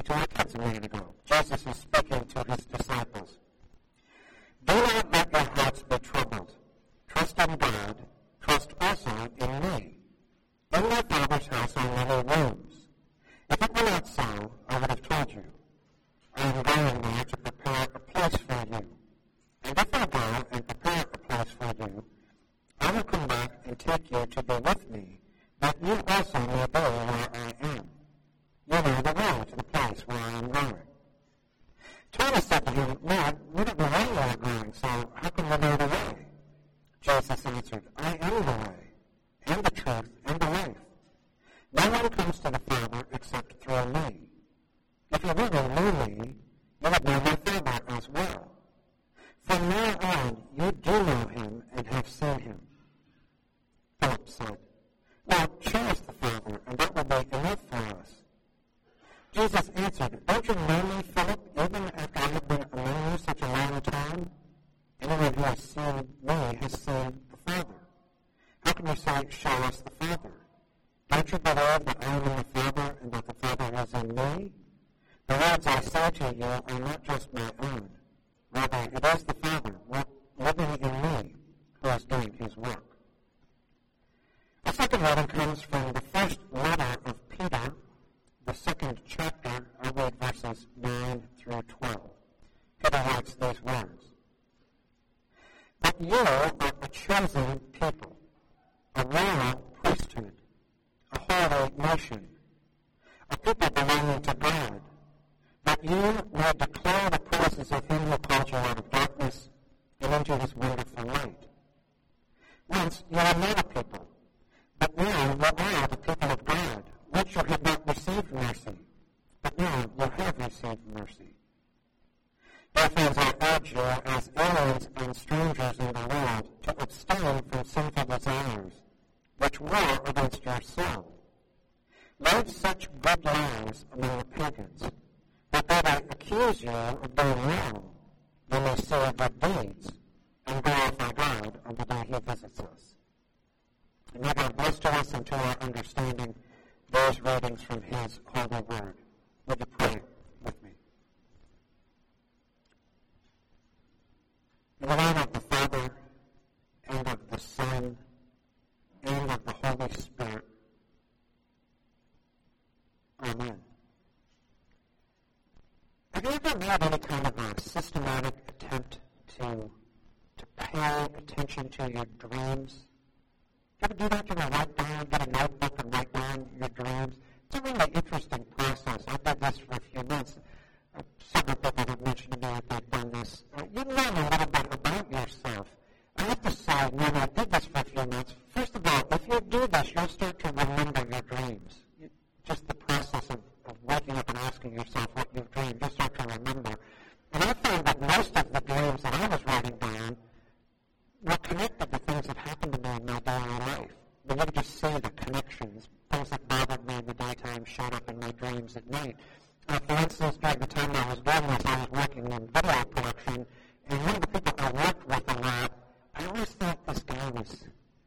to our kids a minute ago. Jesus is speaking to his disciples. Do not let your hearts be troubled. Trust in God. Trust also in me. In my Father's house are many rooms. If it were not so, I would have told you. I am going there to prepare a place for you. And if I go and prepare a place for you, I will come back and take you to be with me, that you also may be where I am. You know the way to the place where I am going. Thomas said to him, Lord, we don't know where you are going, so how can we know the way? Jesus answered, I am the way, and the truth, and the life. No one comes to the Father except through me. If you really knew me, you would know my Father as well. From now on, you do know him and have seen him. Philip said, Well, show us the Father, and that will be enough for us. Jesus answered, Don't you know me, Philip, even after I have been among you such a long time? Anyone who has seen me has seen the Father. How can you say, Show us the Father? Don't you believe that I am in the Father and that the Father is in me? The words I say to you are not just my own. Rather, it is the Father living in me who is doing his work. The second reading comes from the first letter of Peter, the second chapter. I read verses 9 through 12. Peter writes these words. But you are a chosen people, a royal priesthood, a holy nation, a people belonging to God, that you may declare the praises of him who called you out of darkness and into his wonderful light. Once you were not a people, but now you are the people of God. Once you had not received mercy, but now you have received mercy. Dear friends, I urge you, as aliens and strangers in the world, to abstain from sinful desires, which war against your soul. Live such good lives among the pagans, that though they accuse you of doing wrong, you may see your good deeds and glorify God on the day he visits us. And may God bless to us and to our understanding those readings from his holy word. Would you pray with me? In the name of the Father, and of the Son, and of the Holy Spirit. Amen. Have you ever made any kind of a systematic attempt to pay attention to your dreams? Do you ever do that? You write down, get a notebook and write down your dreams? It's a really interesting process. I did this for a few months. Several people have mentioned to me that they've done this. You learn a little bit about yourself. I have to say, when I did this for a few months, first of all, if you do this, you'll start to remember your dreams. Just the process of waking up and asking yourself what you've dreamed, you'll start to remember. And I found that most of the dreams that I was writing down were connected to things that happened to me in my daily life. But you just see the connections. Things that bothered me in the daytime showed up in my dreams at night. For instance, during the time I was doing this, I was working in video production, and one of the people I worked with a lot, I always thought this guy was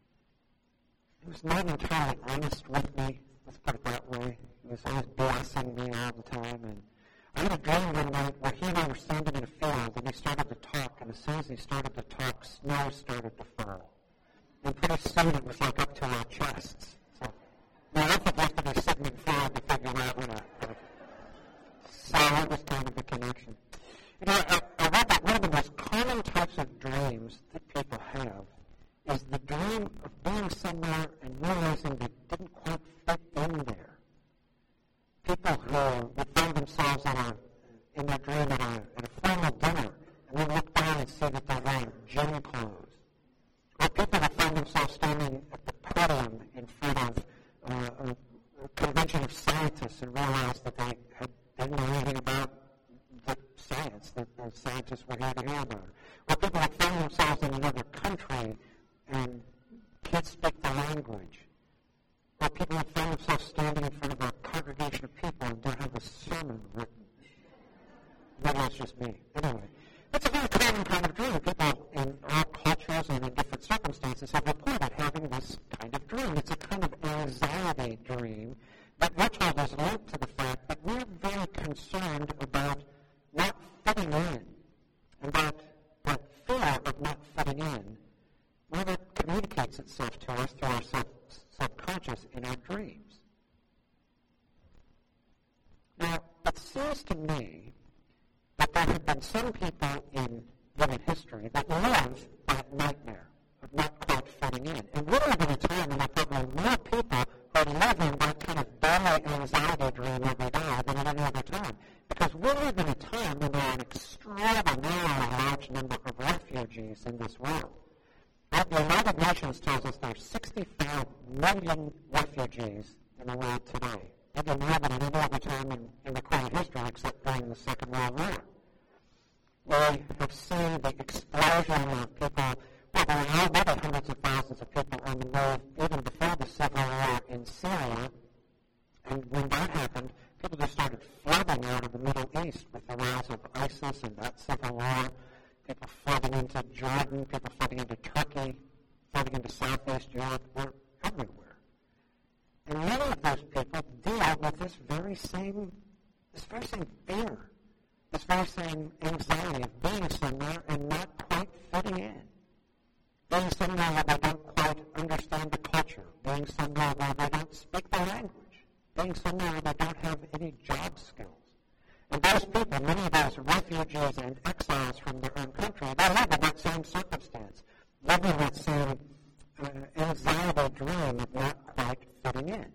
not entirely honest with me. Let's put it that way. He was always blasting me all the time. And I had a dream one night where he and I were standing in a field, and he started to talk, and as soon as he started to talk, snow started to fall. And pretty soon it was like up to our chests. So, I don't think you have to be sitting in field to figure out what so that was kind of the connection. I read that one of the most common types of dreams that people have is the dream of being somewhere and realizing they didn't quite fit in there. People who would find themselves in their dream at a formal dinner, and then look down and see that they're wearing gym clothes. Or people that find themselves standing at the podium in front of a convention of scientists and realize that they didn't know anything about the science that the scientists were here to hear about. Or people that find themselves in another country and can't speak the language. Or people that find themselves standing in front of a congregation of people and don't have a sermon written. Maybe that's just me. Anyway, that's a very common kind of dream. People in all cultures and in different circumstances have reported having this kind of dream. It's a kind of anxiety dream that we're told is linked to the fact that we're very concerned communicates itself to us through our subconscious in our dreams. Now, it seems to me that there have been some people in human history that live that nightmare of not quite fitting in. And we live in a time when there are probably more people who are living that kind of dire anxiety dream every day than at any other time. Because we live in a time when there are an extraordinarily large number of refugees in this world. The United Nations tells us there are 65 million refugees in the world today. Maybe more than at any other time in recorded history except during the Second World War. We have seen the explosion of people. Well, there are already hundreds of thousands of people on the move even before the civil war in Syria. And when that happened, people just started flooding out of the Middle East with the rise of ISIS and that civil war. People flooding into Jordan, people flooding into Turkey, flooding into Southeast Europe. We're everywhere. And many of those people deal with this very same fear, this very same anxiety of being somewhere and not quite fitting in. Being somewhere where they don't quite understand the culture. Being somewhere where they don't speak the language. Being somewhere where they don't have any job skills. And those people, many of those refugees and exiles from their own country, they live in that same circumstance, living that same anxiety dream of not quite fitting in.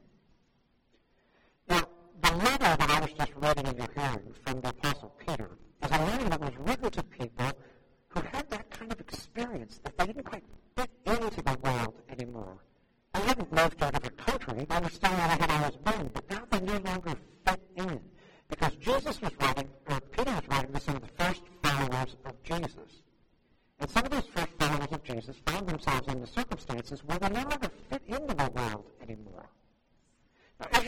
Now, the letter that I was just reading in your hearing from the Apostle Peter is a letter that was written to people who had that kind of experience, that they didn't quite fit into the world anymore. They hadn't moved to a different country, they were still where they had always been, but now they no longer fit in. Because Jesus was writing, or Peter was writing to some of the first followers of Jesus. And some of those first followers of Jesus found themselves in the circumstances where they no longer fit into the world anymore. Now, as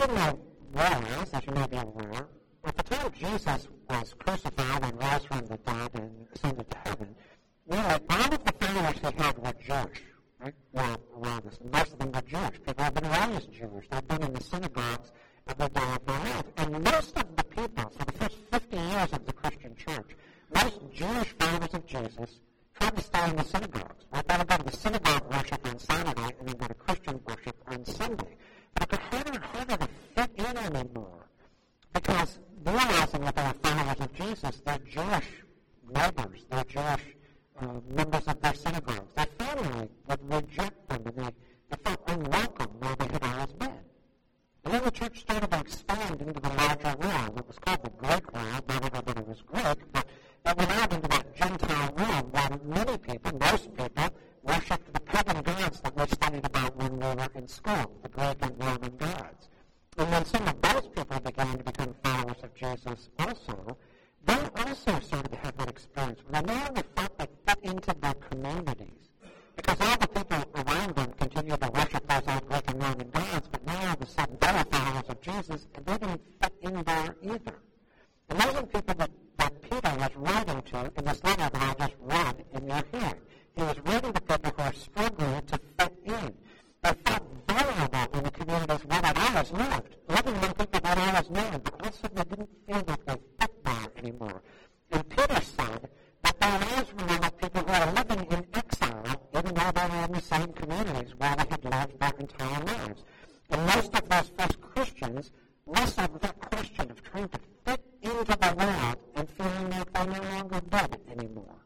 you may be aware, at the time Jesus was crucified and rose from the dead and ascended to heaven, nearly all of the followers he had were Jewish. Right? Well, around us. Most of them were Jewish. People have been raised Jewish. They've been in the synagogues every day of their life. And most of the people, for the first 50 years of the Christian church, most Jewish followers of Jesus tried to stay in the synagogues. Right? They would go to the synagogue worship on Saturday and then go to Christian worship on Sunday. But it got harder and harder to fit in anymore because realizing that they were followers of Jesus, their Jewish neighbors, their Jewish members of their synagogues, their family would reject them and they felt unwelcome where they had always been. And then the church started to expand into the larger world. It was called the Greek world. Not everybody was Greek, but it went out into that Gentile world where many people, most people, worshipped the pagan gods that we studied about when we were in school, the Greek and Roman gods. And when some of those people began to become followers of Jesus also, they also started to have that experience. They no longer felt they fit into their communities. Because all the people around them continued to worship those old Greek and Roman gods, but now all of a sudden they were followers of Jesus, and they didn't fit in there either. And those are the people that Peter was writing to in this letter that I just read in your hearing. He was writing to people who are struggling to fit in. They felt vulnerable in the communities where they always lived, living among people that always knew, but all of a sudden they didn't feel like they fit there anymore. And Peter said that their lives were like people who are living in exile, even though they were in the same communities where they had lived their entire lives. And most of those first Christians wrestled with that question of trying to fit into the world and feeling like they no longer did anymore.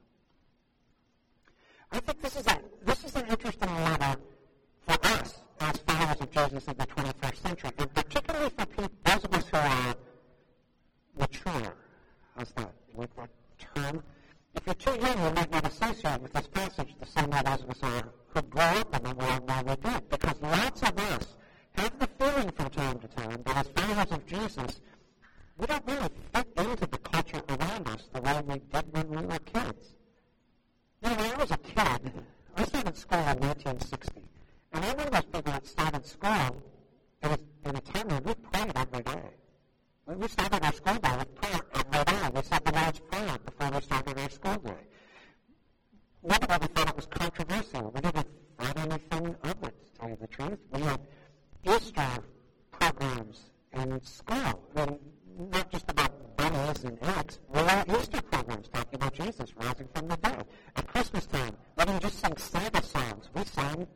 I think this is an interesting letter for us as followers of Jesus in the 21st century, and particularly for those of us who are mature. How's that? You like that term? If you're too young, you might not associate with this passage the same way those of us are who grew up in the world where we did, because lots of us have the feeling from time to time that as followers of Jesus, we don't really fit into the culture around us the way we did when we were kids. You know, when I was a kid, I started school in 1960, and I'm one of those people that started school in a time when we prayed every day. When we started our school day with prayer every day. We said the Lord's Prayer before we started our school day. Nobody thought it was controversial. We didn't find anything of it, to tell you the truth. We had Easter programs in school. I mean, not just about bunnies and eggs. We had Easter programs talking about Jesus rising from the dead. At Christmas time, we didn't just sing Santa songs. We sang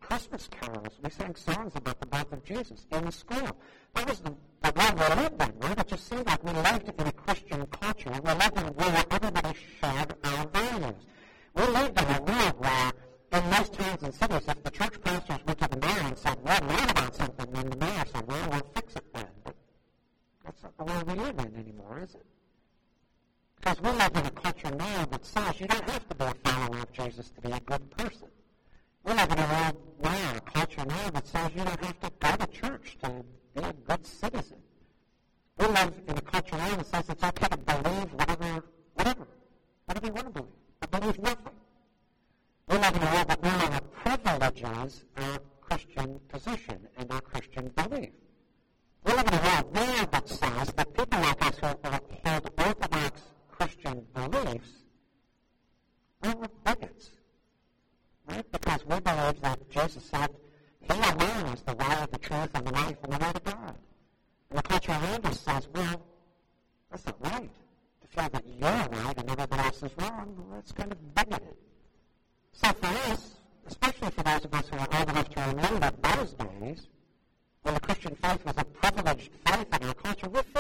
Christmas carols. We sang songs about the birth of Jesus in school. That was the world we lived in, right? It just seemed like we lived in a Christian culture. We lived in a world where everybody shared our values. We lived in a world where, in most towns and cities, if the church pastors went to the mayor and said, we're mad about something, then the mayor said, well, we'll fix it then. But that's not the world we live in anymore, is it? Because we live in a culture now that says you don't have to be a follower of Jesus to be a good person. We live in a world now, a culture now that says you don't have to go to church to be a good citizen. We live in a culture now that says it's okay to believe whatever you want to believe. But believe nothing. We live in a world that no longer privileges our Christian position and our Christian belief. We live in a world now that says that people like us who hold orthodox Christian beliefs are bigots. Right? Because we believe that Jesus said, He alone is the way, the truth, and the life, and the word of God. And the culture around us says, well, that's not right. To feel that you're right and everybody else is wrong, well, that's kind of bigoted. So for us, especially for those of us who are old enough to remember those days, when the Christian faith was a privileged faith in our culture, we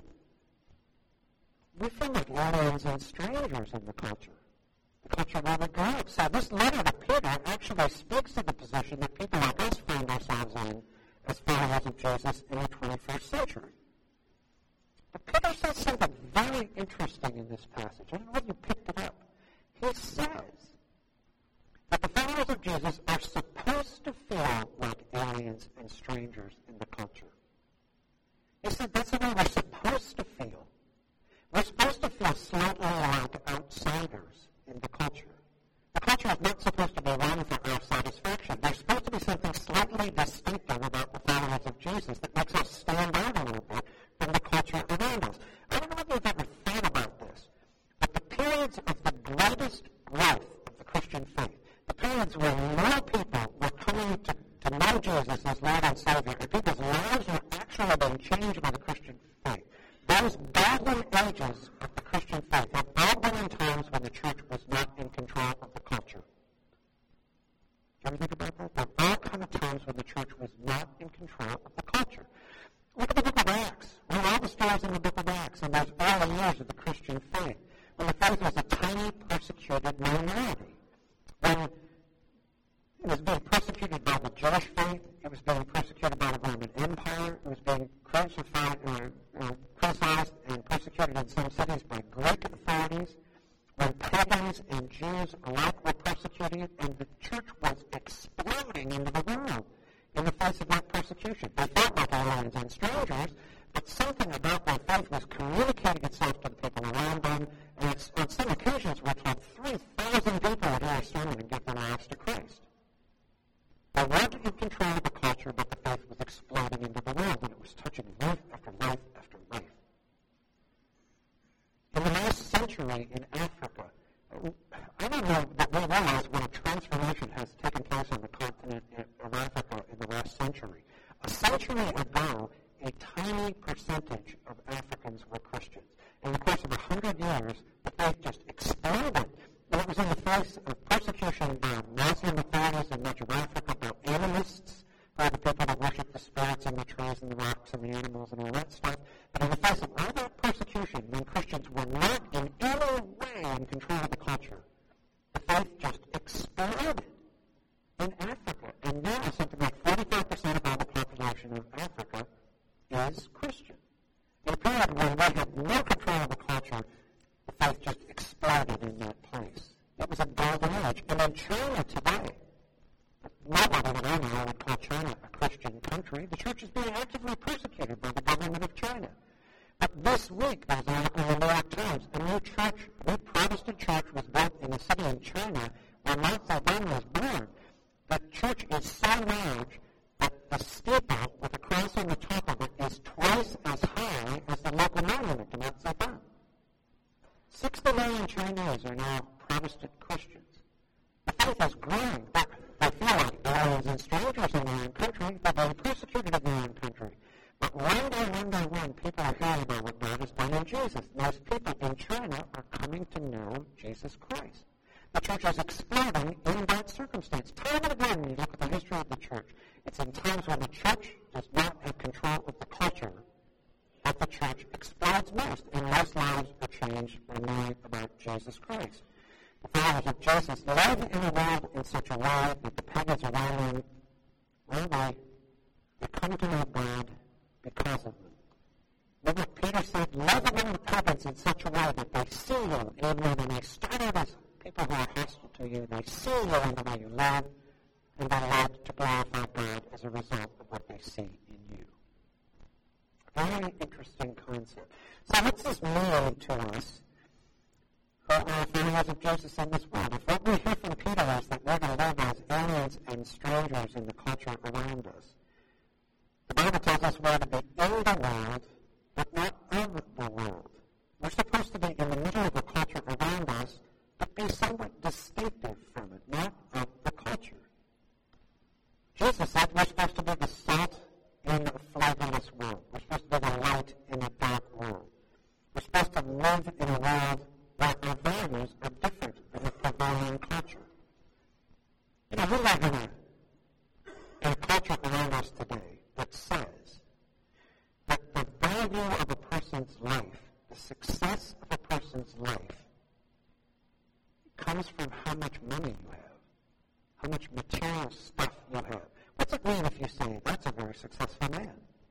feel like aliens and strangers in the culture where we grew up. So this letter to Peter actually speaks to the position that people like us find ourselves in as followers of Jesus in the 21st century. But Peter says something very interesting in this passage. I don't know if you picked it up. He says that the followers of Jesus are supposed to feel like aliens and strangers in the culture. He said that's the way we're supposed to feel. We're supposed to feel slightly like outsiders in the culture. The culture is not supposed to be run for our satisfaction. There's supposed to be something slightly distinctive about the followers of Jesus that makes us stand out a little bit from the culture around us. I don't know if you've ever thought about this, but the periods of the greatest growth of the Christian faith, the periods where more people were coming to know Jesus as Lord and Savior, and people's lives were actually being changed by the Christian faith, those golden ages of the Christian faith have all been in times when the church was not in control of the culture. Do you ever think about that? There are all kind of times when the church was not in control of the culture. Look at the book of Acts. Read all the stories in the book of Acts and those early years of the Christian faith, when the faith was a tiny, persecuted minority. When it was being persecuted by the Jewish faith, it was being persecuted by the Roman Empire, it was being crucified criticized and persecuted in some cities by Greek authorities, when pagans and Jews alike were persecuted, and the church was exploding into the world in the face of that persecution. They felt like aliens and strangers, but something about their faith was communicating itself to the people around them, and on some occasions we're told 3,000 people would hear a sermon and give their lives to Christ. They weren't in control of the culture, but the faith was exploding into the world, and it was touching life after life after life. In the last century in Africa, I don't know that we realize what a transformation has taken place on the continent of Africa in the last century. A century ago, a tiny percentage of Africans were Christians. In the course of 100 years, the faith just exploded. And it was in the face of persecution by Muslim authorities in much of Africa, by animists, by the people that worship the spirits and the trees and the rocks and the animals and all that stuff. But in the face of all that persecution, when Christians were not in any way in control of the culture, the faith just exploded in Africa. And now something like 45% of all the population of Africa is Christian. In a period when we had no control of the culture, the faith just exploded in that place. It was a golden age. And in China today, nobody that I know would call China a Christian country. The church is being actively persecuted by the government of China. But this week, there's an article in the New York Times, a new Protestant church was built in a city in China where Mao Zedong was born. The church is so large that the steeple with a cross on the top of it is twice as high as the local monument to Mao Zedong. 60 million Chinese are now Protestant Christians. The faith is growing. They feel like aliens and strangers in their own country. They're being persecuted in their own country. But one by one, people are hearing about what God has done in Jesus. And those people in China are coming to know Jesus Christ. The church is exploding in that circumstance. Time and again, when you look at the history of the church, it's in times when the church does not have control of the culture that the church explodes most, and most lives are changed by knowing about Jesus Christ. The followers of Jesus live in a world in such a way that the pagans around them, well, they come to know God because of them. Remember, Peter said, live among the pagans in such a way that they see you, even when they start out as people who are hostile to you, they see you in the way you live, and they're led to glorify God as a result of what they see in you. Very interesting concept. So what's this mean to us who are followers of Jesus in this world? If what we hear from Peter is that we're going to live as aliens and strangers in the culture around us, the Bible tells us we're to be in the world, but not of the world. We're supposed to be in the middle of the culture around us, but be somewhat distinctive from it, not of the culture. Jesus said we're supposed to be the salt in a flavorless world. We're supposed to be the light in a dark world. We're supposed to live in a world where our values are different than the prevailing culture. You know, we live in a culture around us today that says that the value of a person's life, the success of a person's life, comes from how much money you have, how much material stuff you have. What's it mean if you say, that's a very successful man?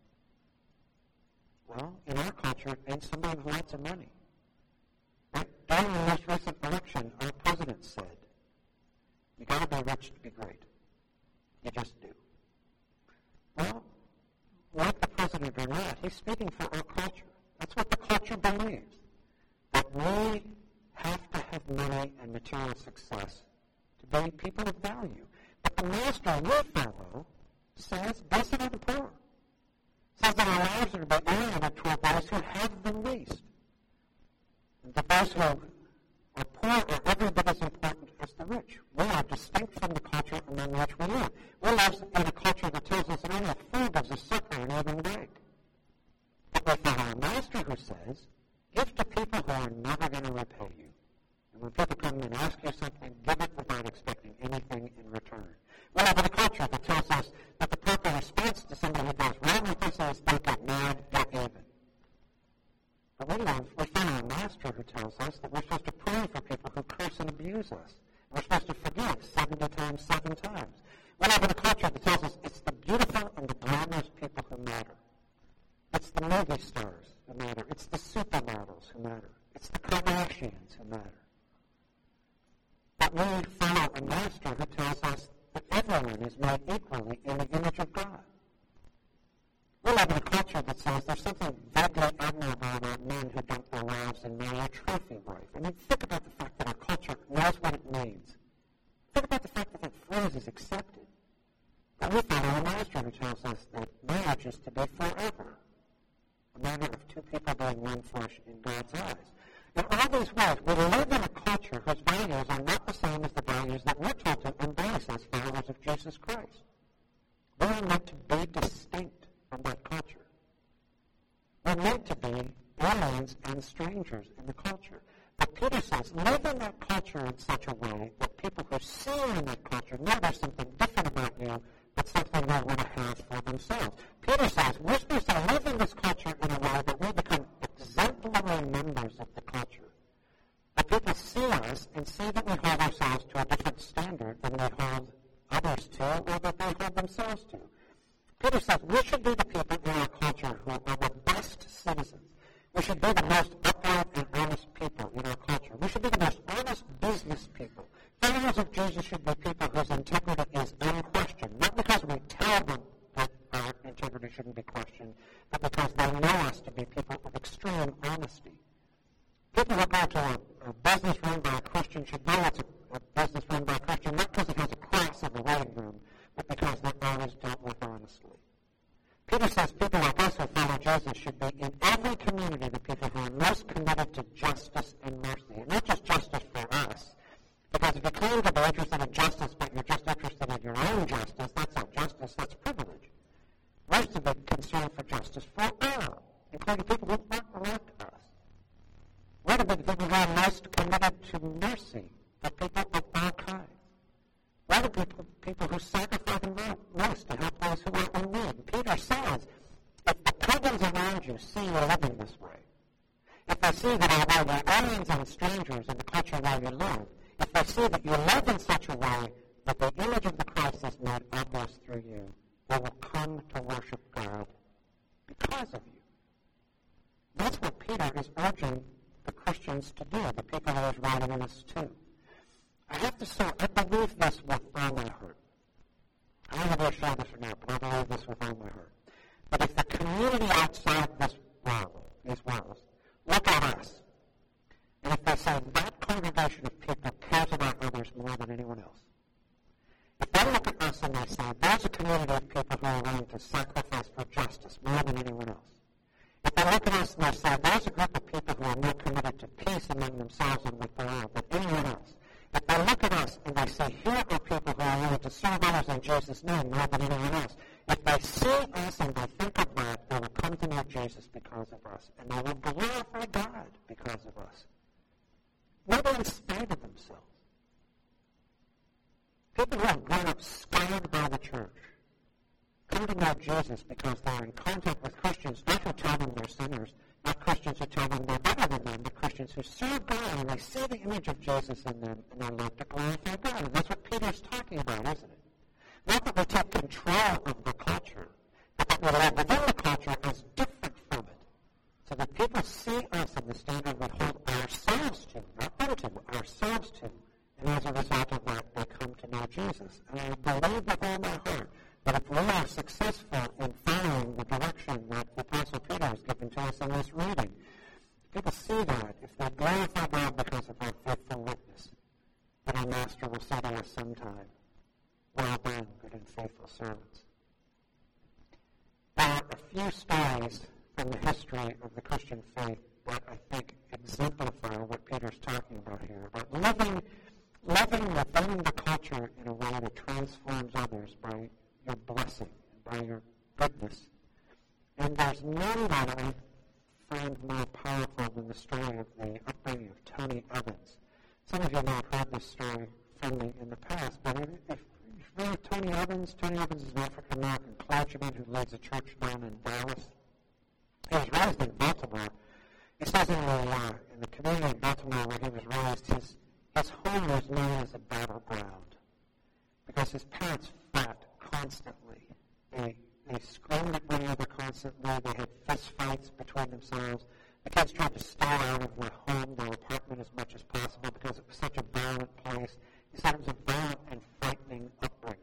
Well, in our culture, it means somebody with lots of money. Right? During the most recent election, our president said, you got to be rich to be great. You just do. Well, like the president or not, he's speaking for our culture. That's what the culture believes. That we have to have money and material success to be people of value. But the master we follow says, blessed are the poor. Says that our lives are to be oriented toward those who have the least. And that those who are poor are every bit as important as the rich. We are distinct from the culture among which we live. We live in a culture that tells us that only a fool gives a sucker and even beg. But we follow a master who says, give to people who are never going to repay you. And when people come and ask you something, give it without expecting anything in return. We live in a culture that tells us that the proper response to somebody who does wrong with us is, don't get mad, get even. But we follow a master who tells us that we're supposed to pray for people who curse and abuse us. We're supposed to forgive 70 times, 7 times. We live in a culture that tells us it's the beautiful and the glamorous people who matter. It's the movie stars who matter. It's the supermodels who matter. It's the Kardashians who matter. But we follow a master who tells us that everyone is made equally in the image of God. We live in a culture that says there's something vaguely admirable about men who dump their wives and marry a trophy wife. I mean, think about the fact that our culture knows what it means. Think about the fact that that phrase is accepted. But we follow a master who tells us that marriage is to be forever. A matter of two people being one flesh in God's eyes. In all these ways, we live in a culture whose values are not the same as the values that we're told to embrace as followers of Jesus Christ. We are meant to be distinct from that culture. We're meant to be aliens and strangers in the culture. But Peter says, live in that culture in such a way that people who see you in that culture know there's something different about you, but something they want to have for themselves. Peter says, we're supposed to live in this culture in a way that we become exemplary members of the culture. That people see us and see that we hold ourselves to a different standard than they hold others to, or that they hold themselves to. Peter says we should be the people in our culture who are the best citizens. We should be the most upright and honest people in our culture. We should be the most honest business people. Followers of Jesus should be people whose integrity is unquestioned, not because we tell them that our integrity shouldn't be questioned, but because they know us to be people of extreme honesty. People who go to a business run by a Christian should know it's a business run by a Christian, not because it has a cross in the waiting room, but because they're always dealt with honestly. Peter says people like us who follow Jesus should be in every community the people who are most committed to justice and mercy. And not just justice for us, because if you claim to be interested in justice, but you're just interested in your own justice, that's not justice, that's privilege. We're to be concerned for justice for all, including people who aren't like us. We're to be the people who are most committed to mercy, the people of grace to help those who are in need. Peter says, if the pagans around you see you living this way, if they see that although you're aliens and strangers in the culture where you live, if they see that you live in such a way that the image of the Christ is made obvious through you, they will come to worship God because of you. That's what Peter is urging the Christians to do, the people who he's writing this to. I have to say, I believe this with all my heart. I don't know if I share this or not, but I believe this with all my heart. But if the community outside this world, these walls, look at us, and if they say that congregation of people cares about others more than anyone else, if they look at us and they say there's a community of people who are willing to sacrifice for justice more than anyone else, if they look at us and they say there's a group of people who are more committed to peace among themselves and with the world than anyone else, if they look at us and they say here are people who are willing to serve others in Jesus' name more than anyone else, if they see us and they think of that, they will come to know Jesus because of us, and they will glorify God because of us. Maybe in spite of themselves. People who have grown up scarred by the church come to know Jesus because they're in contact with Christians, not who tell them they're sinners, not Christians who tell them they're better than them, but Christians who serve God and they see the image of Jesus in them and they live to glorify God. And that's what Peter's talking about, isn't it? Not that we take control of the culture, but that we live within the culture as different from it, so that people see us in the standard we hold ourselves to, not them to, ourselves to, and as a result of that, they come to know Jesus. And I believe with all my heart that if we are successful in following the direction that the Apostle Peter has given to us in this reading, people see that, if they glorify God because of our faithful witness, that our Master will say to us sometime, well done, good and faithful servants. There are a few stories from the history of the Christian faith that I think exemplify what Peter's talking about here, about living within the culture in a way that transforms others by your blessing, by your goodness. And there's none that I find more powerful than the story of the upbringing of Tony Evans. Some of you may have heard this story from me in the past, but if you know Tony Evans is an African-American clergyman who leads a church down in Dallas. He was raised in Baltimore. It says in the community of Baltimore where he was raised, his home was known as a battleground because his parents fought constantly. They screamed at one another constantly. They had fist fights between themselves. The kids tried to stay out of their home, their apartment, as much as possible because it was such a violent place. He said it was a violent and frightening upbringing.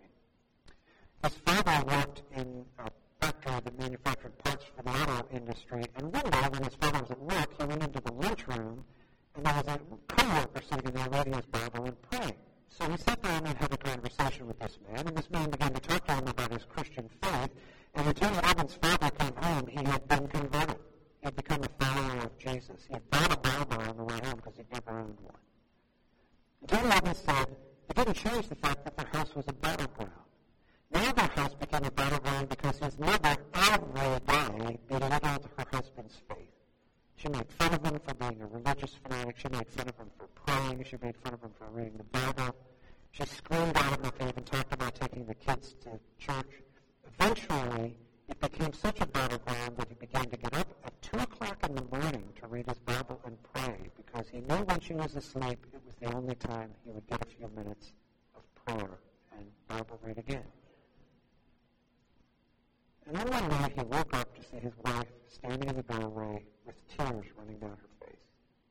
His father worked in a factory that manufactured parts for the auto industry, and one day when his father was at work, he went into the lunchroom, and there was a co-worker sitting there reading his Bible and praying. So he sat down and had a conversation with this man, and this man began to talk to him about his Christian faith, and when Tony Evans' father came home, he had been converted. He had become a follower of Jesus. He had bought a Bible on the way home because he'd never owned one. And Tony Evans said it didn't change the fact that their house was a battleground. Now their house became a battleground because his mother every day belittled her husband's faith. She made fun of him for being a religious fanatic. She made fun of him for praying. She made fun of him for reading the Bible. She screamed at him if they even talked about taking the kids to church. Eventually, it became such a battleground that he began to get up at 2 o'clock in the morning to read his Bible and pray because he knew when she was asleep, it was the only time he would get a few minutes of prayer and Bible read again. And then one night he woke up to see his wife standing in the doorway with tears running down her face.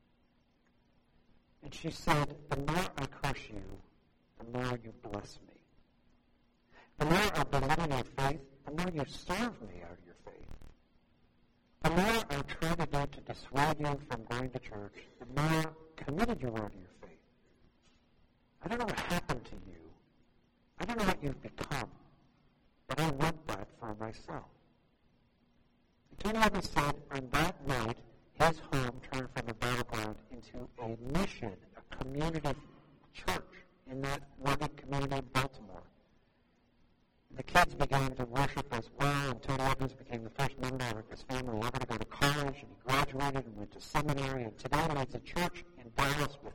And she said, the more I curse you, the more you bless me. The more I belittle your faith, the more you serve me out of your faith. The more I try to do to dissuade you from going to church, the more committed you are to your faith. I don't know what happened to you. I don't know what you've become. But I want that for myself. Tony Evans said on that night, his home turned from a battleground into a mission, a community church in that rugged community of Baltimore. The kids began to worship as well, and Tony Evans became the first member of his family ever to go to college, and he graduated and went to seminary, and today leads a church in Dallas with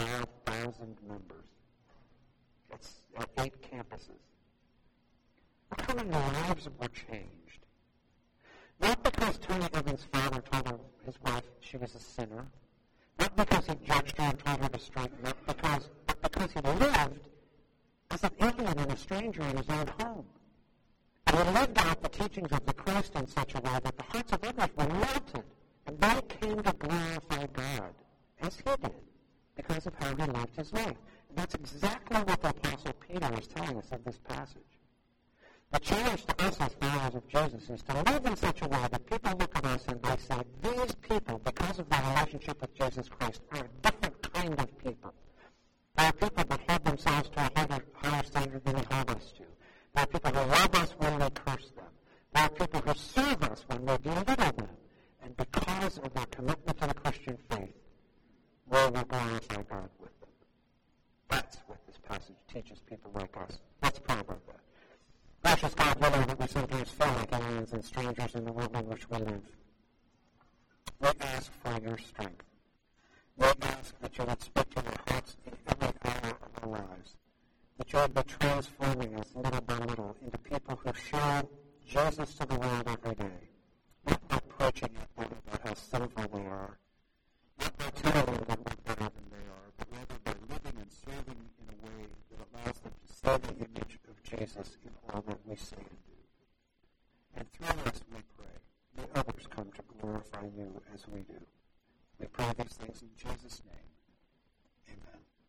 45,000 members. It's at 8 campuses. how many lives were changed. Not because Tony Evans' father told his wife she was a sinner, not because he judged her and told her to straighten up, but because he lived as an alien and a stranger in his own home. And he lived out the teachings of the Christ in such a way that the hearts of others were melted, and they came to glorify God, as he did, because of how he lived his life. And that's exactly what the Apostle Peter is telling us in this passage. The challenge to us as followers of Jesus is to live in such a way that people look at us and they say, these people, because of their relationship with Jesus Christ, are a different kind of people. They are people that hold themselves to a higher standard than they hold us to. They are people who love us when we curse them. They are people who serve us when we belittle them. And because of their commitment to the Christian faith, we will glorify God with them. That's what this passage teaches people like us. Let's pray about that. Gracious God, we know that we sometimes feel like aliens and strangers in the world in which we live. We ask for your strength. We ask that you would speak to our hearts in every hour of our lives, that you would be transforming us little by little into people who show Jesus to the world every day, not by preaching at them about how sinful we are, not by telling them that we're better than they are, but rather by living and serving in a way that allows them to see the image of Jesus in all that we say and do. And through us, we pray, may others come to glorify you as we do. We pray these things in Jesus' name.